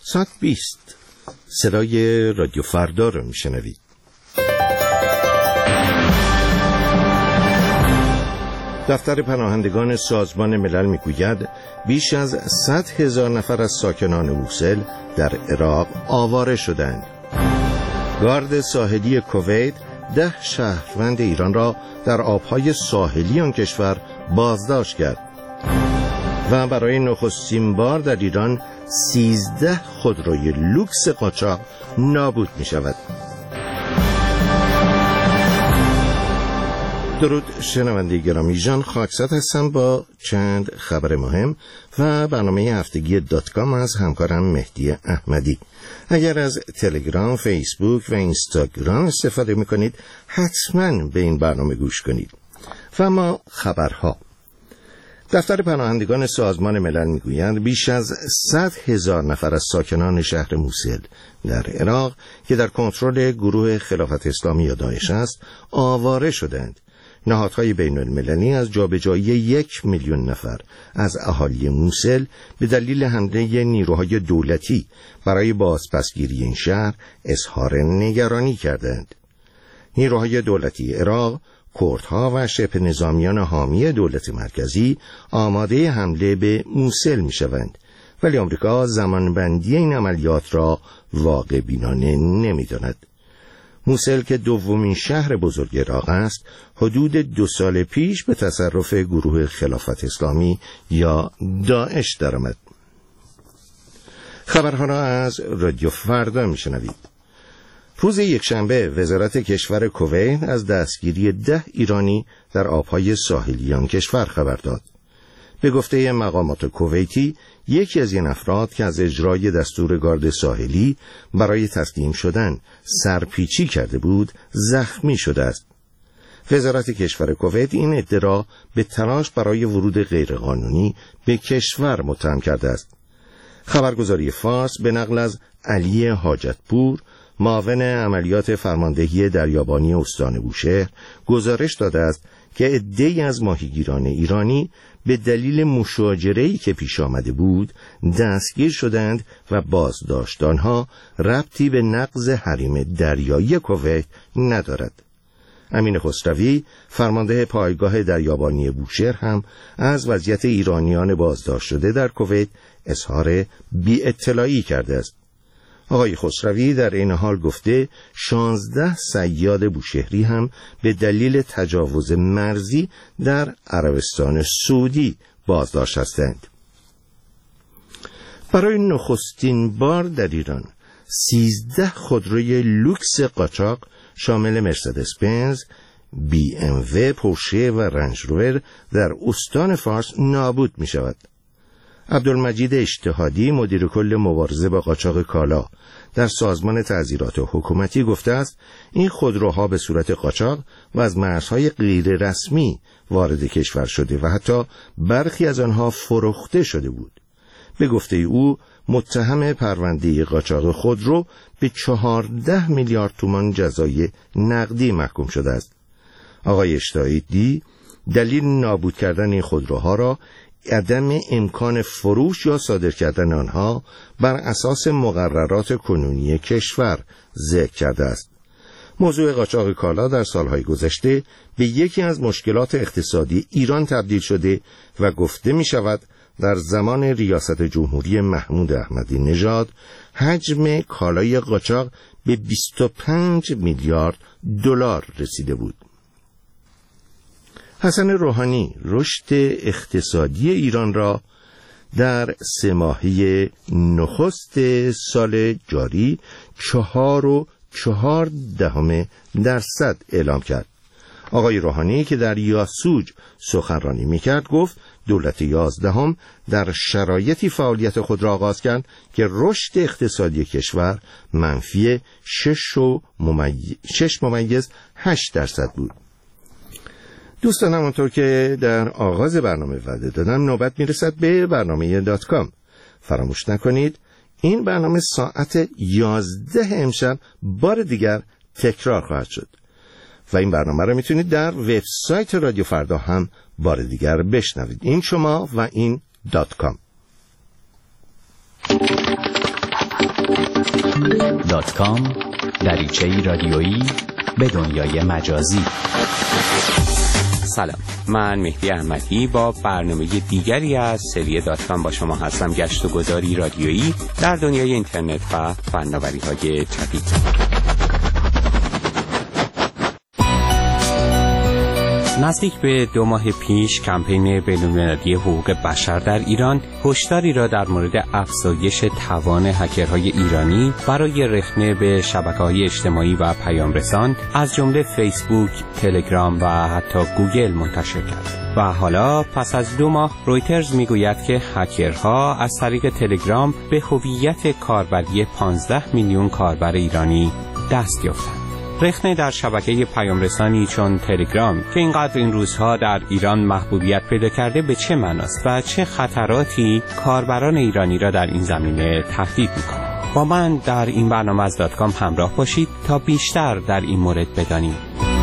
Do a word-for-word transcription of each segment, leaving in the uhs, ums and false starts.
ساعت بیست صدای رادیو فردا رو میشنوید. دفتر پناهندگان سازمان ملل میگوید بیش از صد هزار نفر از ساکنان موسل در عراق آواره شدند. گارد ساحلی کویت ده شهروند ایران را در آبهای ساحلی آن کشور بازداشت کرد و برای نخستین بار در ایران سیزده خودروی لوکس قاچاق نابود می شود. درود شنونده گرامی، جان خاکزاد هستم با چند خبر مهم و برنامه هفتگی دات کام از همکارم مهدی احمدی. اگر از تلگرام، فیسبوک و اینستاگرام استفاده می کنید حتما به این برنامه گوش کنید. و ما خبرها. دفتر پناهندگان سازمان ملل میگویند بیش از صد هزار نفر از ساکنان شهر موسل در عراق که در کنترل گروه خلافت اسلامی یا داعش است آواره شدند. نهادهای بین المللی از جابجایی یک میلیون نفر از اهالی موسل به دلیل حمله نیروهای دولتی برای بازپسگیری این شهر اظهار نگرانی کردند. نیروهای دولتی عراق، کردها و شبه نظامیان حامی دولت مرکزی آماده حمله به موسل می شوند، ولی آمریکا زمانبندی این عملیات را واقع بینانه نمی داند. موسل که دومین شهر بزرگ عراق است، حدود دو سال پیش به تصرف گروه خلافت اسلامی یا داعش درآمد. خبرها را از رادیو فردا می شنوید. روز یکشنبه وزارت کشور کویت از دستگیری ده ایرانی در آبهای ساحلی آن کشور خبر داد. به گفته مقامات کویتی، یکی از این افراد که از اجرای دستور گارد ساحلی برای تسلیم شدن سرپیچی کرده بود، زخمی شده است. وزارت کشور کویت این ادعا به تلاش برای ورود غیرقانونی به کشور متهم کرده است. خبرگزاری فارس به نقل از علی حاجتپور، معاون عملیات فرماندهی دریابانی استان بوشهر، گزارش داده است که عده‌ای از ماهیگیران ایرانی به دلیل مشاجره‌ای که پیش آمده بود دستگیر شدند و بازداشت آنها ربطی به نقض حریم دریایی کویت ندارد. امین خسروی، فرمانده پایگاه دریابانی بوشهر، هم از وضعیت ایرانیان بازداشت شده در کویت اظهار بی‌اطلاعی کرده است. آقای خسروی در این حال گفته شانزده صیاد بوشهری هم به دلیل تجاوز مرزی در عربستان سعودی بازداشت هستند. برای نخستین بار در ایران سیزده خودروی لوکس قاچاق شامل مرسدس بنز، بی ام و، پورشه و رنج روور در استان فارس نابود می شود. عبدالمجید اجتهادی، مدیر کل مبارزه با قاچاق کالا در سازمان تعزیرات حکومتی، گفته است این خودروها به صورت قاچاق و از مرزهای غیر رسمی وارد کشور شده و حتی برخی از آنها فروخته شده بود. به گفته او، متهم پرونده قاچاق خودرو به چهارده میلیارد تومان جزای نقدی محکوم شده است. آقای اجتهادی دلیل نابود کردن این خودروها را عدم امکان فروش یا صادر کردن آنها بر اساس مقررات کنونی کشور ذکر کرده است. موضوع قاچاق کالا در سالهای گذشته به یکی از مشکلات اقتصادی ایران تبدیل شده و گفته می شود در زمان ریاست جمهوری محمود احمدی نژاد حجم کالای قاچاق به بیست و پنج میلیارد دلار رسیده بود. حسن روحانی رشد اقتصادی ایران را در سه ماهه نخست سال جاری چهار و چهار دهم درصد اعلام کرد. آقای روحانی که در یاسوج سخنرانی میکرد گفت دولت یازدهم در شرایطی فعالیت خود را آغاز کرد که رشد اقتصادی کشور منفی شش و ممیز شش ممیز هشت درصد بود. دوستان، همونطور که در آغاز برنامه وعده دادم، نوبت میرسد به برنامه دات کام. فراموش نکنید این برنامه ساعت یازده امشب بار دیگر تکرار خواهد شد و این برنامه رو میتونید در وبسایت رادیو فردا هم بار دیگر بشنوید. این شما و این دات کام. دات کام دریچه‌ای رادیویی به دنیای مجازی. سلام، من مهدی احمدی با برنامه دیگری از سری دات کام با شما هستم. گشت و گذاری رادیویی در دنیای اینترنت و فناوری‌های جدید. نزدیک به دو ماه پیش کمپین بین‌المللی حقوق بشر در ایران هشداری را در مورد افزایش توان هکرهای ایرانی برای رخنه به شبکه‌های اجتماعی و پیام‌رسان از جمله فیسبوک، تلگرام و حتی گوگل منتشر کرد. و حالا پس از دو ماه رویترز میگوید که هکرها از طریق تلگرام به هویت کاربری پانزده میلیون کاربر ایرانی دست یافتند. رخنه در شبکه پیام‌رسانی چون تلگرام که اینقدر این روزها در ایران محبوبیت پیدا کرده به چه معناست و چه خطراتی کاربران ایرانی را در این زمینه تهدید می‌کند؟ با من در این برنامه از دات کام همراه باشید تا بیشتر در این مورد بدانیم.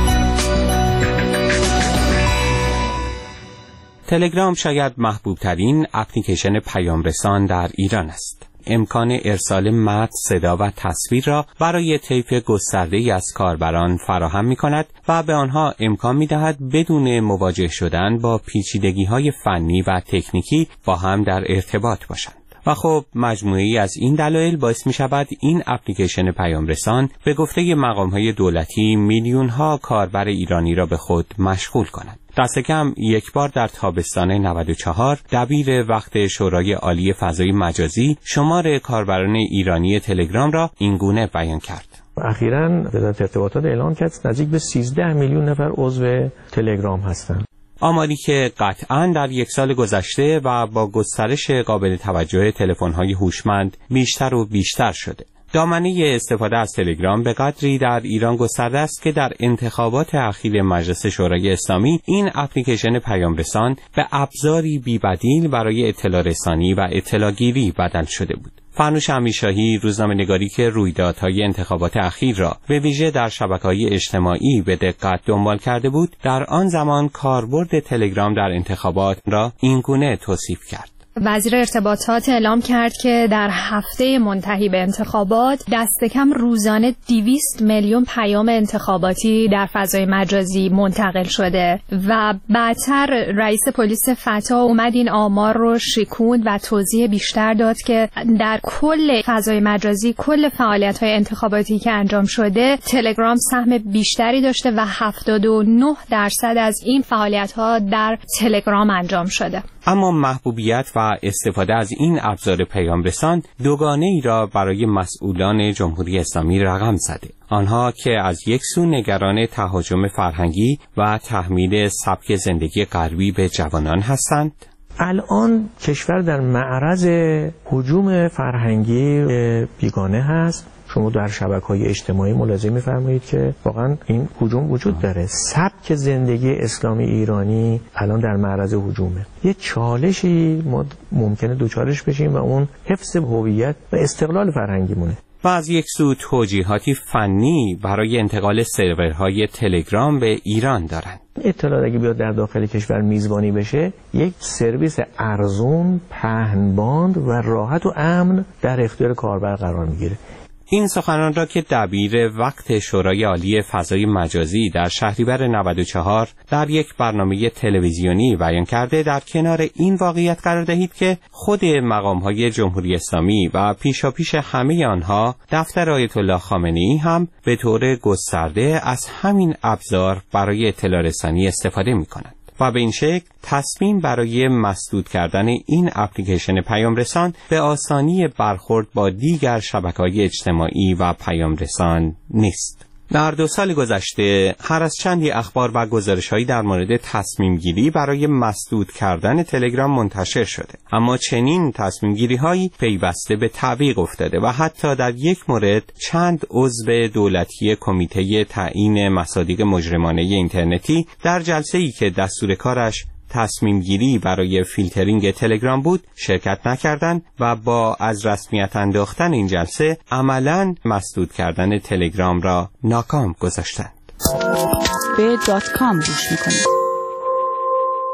تلگرام شاید محبوب‌ترین اپلیکیشن پیام‌رسان در ایران است. امکان ارسال متن، صدا و تصویر را برای طیف گسترده‌ای از کاربران فراهم می‌کند و به آنها امکان می‌دهد بدون مواجه شدن با پیچیدگی‌های فنی و تکنیکی با هم در ارتباط باشند. و خب مجموعه‌ای از این دلایل باعث می‌شود این اپلیکیشن پیام‌رسان به گفته مقام‌های دولتی میلیون‌ها کاربر ایرانی را به خود مشغول کند. دست کم یک بار در تابستان نود و چهار دبیر وقت شورای عالی فضای مجازی شمار کاربران ایرانی تلگرام را اینگونه بیان کرد. اخیراً وزارت ارتباطات اعلام کرد نزدیک به سیزده میلیون نفر عضو تلگرام هستند. آماری که قطعاً در یک سال گذشته و با گسترش قابل توجه تلفن‌های هوشمند بیشتر و بیشتر شده. دامنه استفاده از تلگرام به قدری در ایران گسترده است که در انتخابات اخیر مجلس شورای اسلامی این اپلیکیشن پیام‌رسان به ابزاری بی‌بدیل برای اطلاع رسانی و اطلاع گیری بدل شده بود. فرنوش امیرشاهی، روزنامه‌نگاری که رویدادهای انتخابات اخیر را به ویژه در شبکه‌های اجتماعی به دقت دنبال کرده بود، در آن زمان کاربرد تلگرام در انتخابات را اینگونه توصیف کرد. وزیر ارتباطات اعلام کرد که در هفته منتهی به انتخابات دست کم روزانه دویست میلیون پیام انتخاباتی در فضای مجازی منتقل شده و بعدتر رئیس پلیس فتا اومد این آمار رو شکوند و توضیح بیشتر داد که در کل فضای مجازی کل فعالیت‌های انتخاباتی که انجام شده تلگرام سهم بیشتری داشته و هفتاد و نه درصد از این فعالیت‌ها در تلگرام انجام شده. اما محبوبیت و استفاده از این ابزار پیام‌رسان دوگانه ای را برای مسئولان جمهوری اسلامی رقم زده. آنها که از یک سو نگران تهاجم فرهنگی و تحمیل سبک زندگی غربی به جوانان هستند. الان کشور در معرض هجوم فرهنگی بیگانه هست. شما در شبکه‌های اجتماعی ملاحظه می‌فرمایید که واقعا این هجوم وجود داره. سبک زندگی اسلامی ایرانی الان در معرض هجومه. یه چالشی ما ممکنه دوچارش بشیم و اون حفظ هویت و استقلال فرهنگیمونه. و از یک سو توجیهاتی فنی برای انتقال سرورهای تلگرام به ایران دارند. اطلاعات اگه بیاد در داخل کشور میزبانی بشه، یک سرویس ارزون، پهنباند و راحت و امن در اختیار کاربر قرار میگیره. این سخنان را که دبیر وقت شورای عالی فضای مجازی در شهریور نود و چهار در یک برنامه تلویزیونی بیان کرده، در کنار این واقعیت قرار دهید که خود مقام‌های جمهوری اسلامی و پیشاپیش همه آنها دفتر آیت الله خامنه‌ای هم به طور گسترده از همین ابزار برای اطلاع رسانی استفاده می‌کنند. و به این شکل تصمیم برای مسدود کردن این اپلیکیشن پیام‌رسان به آسانی برخورد با دیگر شبکه‌های اجتماعی و پیام‌رسان نیست. در دو سال گذشته هر از چندی اخبار و گزارش‌هایی در مورد تصمیم گیری برای مسدود کردن تلگرام منتشر شده، اما چنین تصمیم گیری‌هایی پیوسته به تعویق افتاده و حتی در یک مورد چند عضو دولتی کمیته تعیین مصادیق مجرمانه اینترنتی در جلسه‌ای که دستور کارش تصمیم گیری برای فیلترینگ تلگرام بود شرکت نکردند و با از رسمیت انداختن این جلسه عملاً مسدود کردن تلگرام را ناکام گذاشتند. به دات کام گوش میکنید.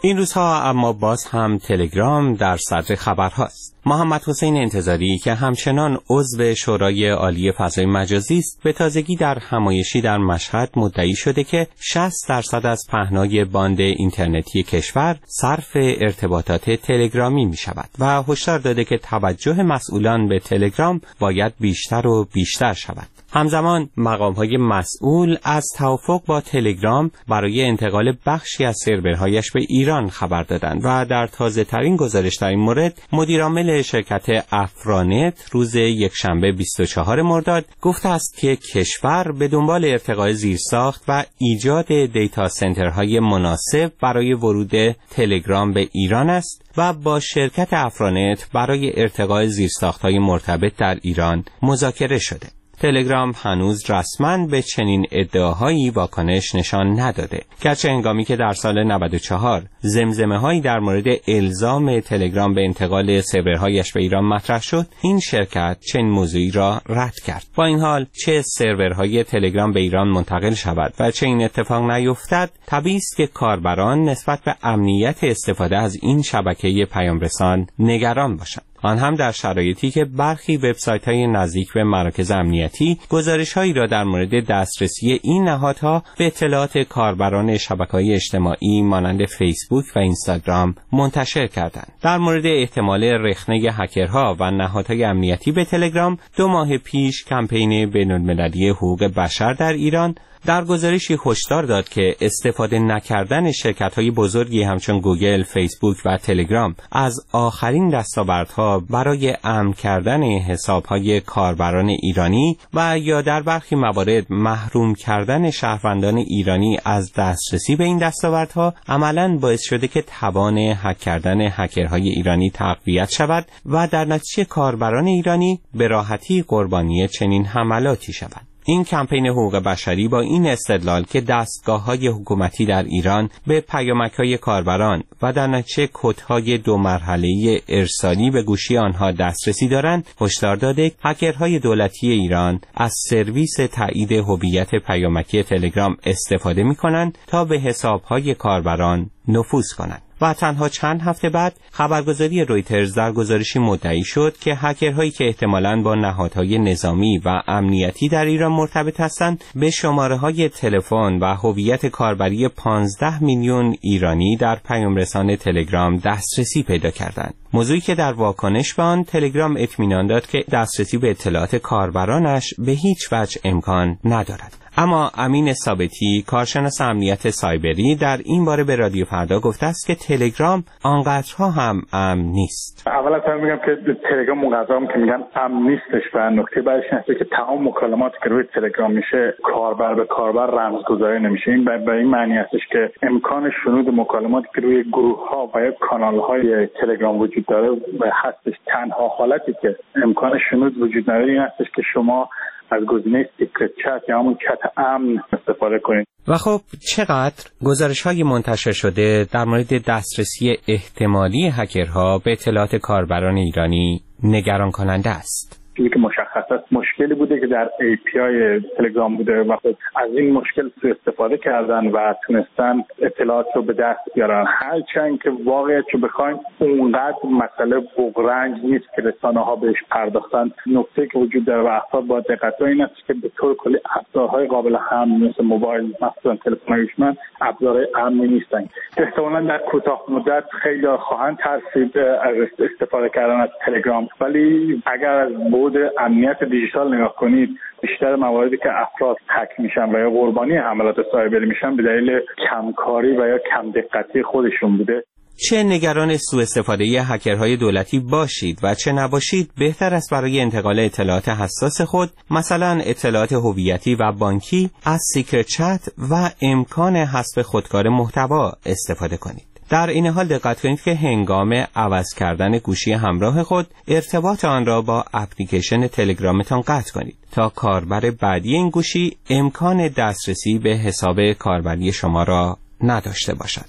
این روزها اما باز هم تلگرام در صدر خبرهاست. محمد حسین انتظاری که همچنان عضو شورای عالی فضای مجازی است، به تازگی در همایشی در مشهد مدعی شده که شصت درصد از پهنای باند اینترنتی کشور صرف ارتباطات تلگرامی می شود و هشدار داده که توجه مسئولان به تلگرام باید بیشتر و بیشتر شود. همزمان مقام‌های مسئول از توافق با تلگرام برای انتقال بخشی از سرورهایش به ایران خبر دادند و در تازه‌ترین گزارش در این مورد مدیرعامل شرکت افرانت روز یکشنبه بیست و چهارم مرداد گفته است که کشور به دنبال ارتقاء زیرساخت و ایجاد دیتا سنترهای مناسب برای ورود تلگرام به ایران است و با شرکت افرانت برای ارتقاء زیرساخت‌های مرتبط در ایران مذاکره شده. تلگرام هنوز رسما به چنین ادعاهایی واکنش نشان نداده، گرچه هنگامی که در سال نود و چهار زمزمه‌هایی در مورد الزام تلگرام به انتقال سرورهایش به ایران مطرح شد، این شرکت چنین موضوعی را رد کرد. با این حال چه سرورهای تلگرام به ایران منتقل شود و چه این اتفاق نیفتد، طبیعی است که کاربران نسبت به امنیت استفاده از این شبکه پیامرسان نگران باشند، آن هم در شرایطی که برخی وبسایت‌های نزدیک به مراکز امنیتی گزارش‌هایی را در مورد دسترسی این نهادها به اطلاعات کاربران شبکه‌های اجتماعی مانند فیسبوک و اینستاگرام منتشر کردند. در مورد احتمال رخنه هکرها و نهادهای امنیتی به تلگرام، دو ماه پیش کمپین بین‌المللی حقوق بشر در ایران در گزارشی هشدار داد که استفاده نکردن شرکت‌های بزرگی همچون گوگل، فیسبوک و تلگرام از آخرین دستاوردها برای امن کردن حساب‌های کاربران ایرانی و یا در برخی موارد محروم کردن شهروندان ایرانی از دسترسی به این دستاوردها عملاً باعث شده که توان هک کردن هکرهای ایرانی تقویت شود و در نتیجه کاربران ایرانی به راحتی قربانی چنین حملاتی شوند. این کمپین حقوق بشری با این استدلال که دستگاه‌های حکومتی در ایران به پیامک‌های کاربران و در نتیجه کدهای دو مرحله‌ای ارسالی به گوشی آنها دسترسی دارند، هشدار داده هکرهای دولتی ایران از سرویس تایید هویت پیامکی تلگرام استفاده می‌کنند تا به حساب‌های کاربران نفوذ کنند. و تنها چند هفته بعد خبرگزاری رویترز در گزارشی مدعی شد که هکرهایی که احتمالاً با نهادهای نظامی و امنیتی در ایران مرتبط هستند به شماره‌های تلفن و هویت کاربری پانزده میلیون ایرانی در پیامرسان تلگرام دسترسی پیدا کردند. موضوعی که در واکنش به آن تلگرام اطمینان داد که دسترسی به اطلاعات کاربرانش به هیچ وجه امکان ندارد. اما امین ثابتی، کارشناس امنیت سایبری، در این باره به رادیو فردا گفته است که تلگرام آنقدرها هم امن نیست. اول از همه میگم که تلگرام اونقدر هم که میگن امن نیستش و نکته بعدش اینه که تمام مکالماتی که روی تلگرام میشه کاربر به کاربر رمزگذاری نمیشه. این به این معنی هستش که امکان شنود مکالماتی که روی گروه ها و یا کانال های تلگرام وجود داره هستش. تنها حالتی که امکان شنود وجود نداره این هستش که شما از گزینه سیکرت چت یا همون چت امن استفاده کنید. و خب چقدر گزارش‌های منتشر شده در مورد دسترسی احتمالی هکرها به اطلاعات کاربران ایرانی نگران کننده است. چیزی که مشخص است مشکلی بوده که در ای پی آی تلگرام بوده و از این مشکل سوء استفاده کردن و تونستن اطلاعات رو به دست بیارن. هرچند که واقعیت رو بخوایم اونقدر مسئله بغرنج نیست که رسانه‌ها بهش پرداختن. نکته که وجود داره و افراد باید دقت کنن این است که به طور کلی ابزارهای قابل حمل مثل موبایل، مثلا تلفن هوشمند، ابزارهای امنی نیستن. احتمالاً در کوتاه مدت خیلی خواهند ترسید از استفاده کردن از تلگرام، ولی اگر از بود امنیت دیجیتال نگاه کنید بیشتر مواردی که افراد هک میشن و یا قربانی حملات سایبری میشن به دلیل کمکاری و یا کم دقتی خودشون بوده. چه نگران سوء استفاده هکرهای دولتی باشید و چه نباشید، بهتر است برای انتقال اطلاعات حساس خود، مثلا اطلاعات هویتی و بانکی، از سیکرت چت و امکان حذف خودکار محتوا استفاده کنید. در این حال دقت کنید که هنگام عوض کردن گوشی همراه خود ارتباط آن را با اپلیکیشن تلگرامتان قطع کنید تا کاربر بعدی این گوشی امکان دسترسی به حساب کاربری شما را نداشته باشد.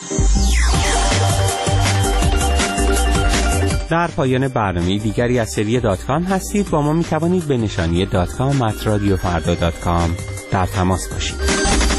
در پایان برنامه دیگری از سری دات کام هستید. با ما می توانید به نشانی دات کام ات رادیو فردا دات کام در تماس باشید.